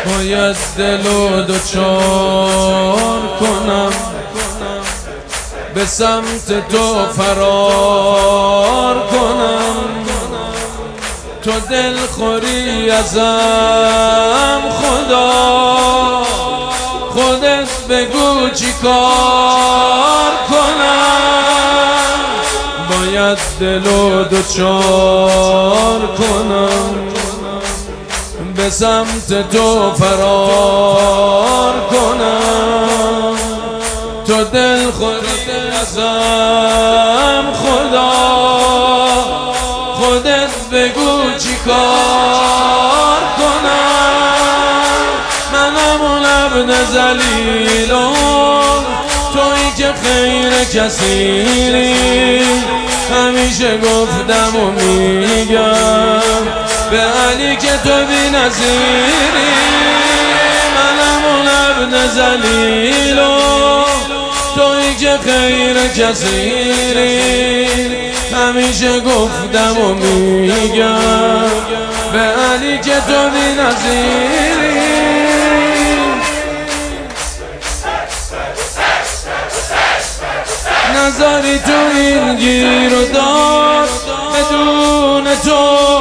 باید دلو دوچار کنم، به سمت تو فرار کنم. تو دل خوری ازم خدا، خودت بگو چی کار کنم. باید دلو دوچار کنم، به سمت تو فرار کنم. تو دل خوری ازم خدا، خودت بگو چی کار کنم. منم اون عبد ذلیلم، تویی که خیر کثیری. همیشه گفتم و میگم به علی که تو بی نظیری. منم اون عبد ذلیلم، تویی که خیر کثیری. همیشه گفتم و میگم به علی که تو بی نظیری. نظری تو این گیر و دار، بدون تو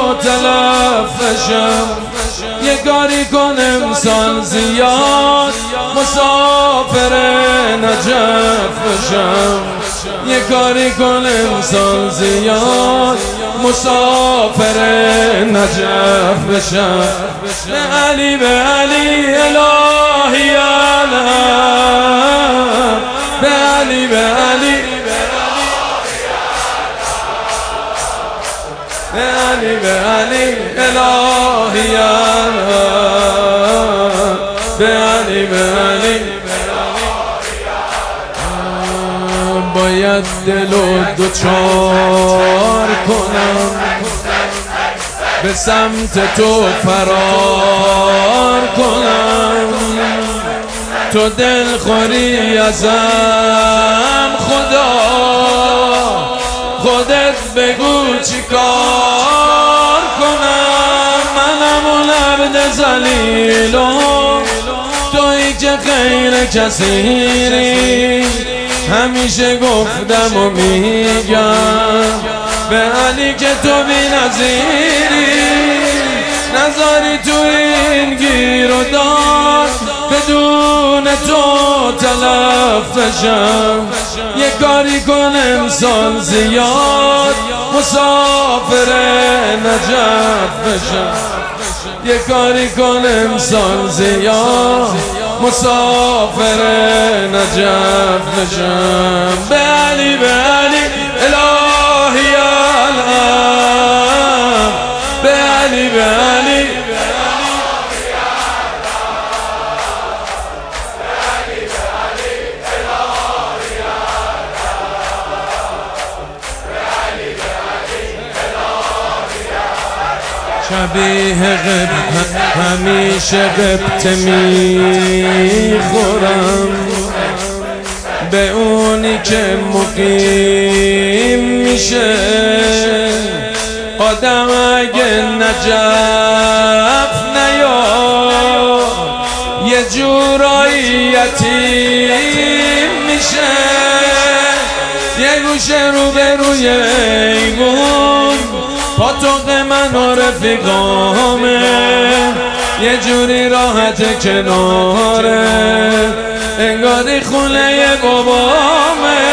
تلفشم. یه کاری کن امسال زیاد، مسافر نجف بشم. یه کاری کن امسال زیاد، مسافر نجف بشم. به علی به علی الهی الهم، به علی به علی، به علی به علی الهی الهم، به علی به علی. باید دلو دوچار کنم، به سمت تو فرار کنم. تو دل خوری ازم خدا، خودت بگو چی کار کنم. منم اون عبد ذلیلم، تویی که خیر کثیری. همیشه گفتم و میگم به علی که تو بی نظیری. نظری تو این گیر و دار، بدون تو تلفشم. یه کاری کن امسال زیاد، مسافر نجف بشم. یه کاری کن امسال زیاد، مسافر نجف بشم. به علی به علی الهی الهم، به علی به علی، شبیه غبت همیشه غبت میخورم، به اونی که مقیم میشه. آدم اگه نجف نیاد، یه جورایی یتیم میشه. یه گوشه روبروی ایوون، پاتوق من و رفیقامه. یه جوری راحت کناره، انگاری خونه بابامه.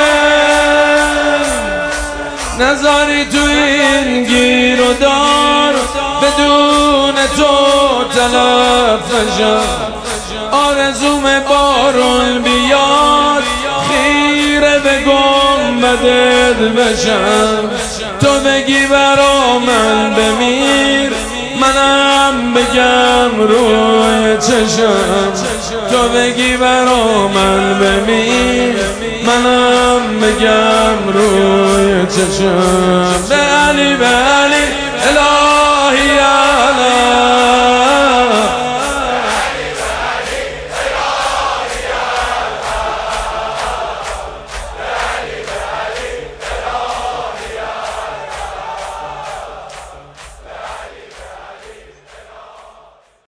نظری تو این گیر و دار، بدون تو تلفشم. آرزوم بارون بیاد، خیره به گنبدت بشم. تو بگی برا من بمیر، منم بگم روی چشم. تو بگی برا من بمیر، منم بگم روی چشم.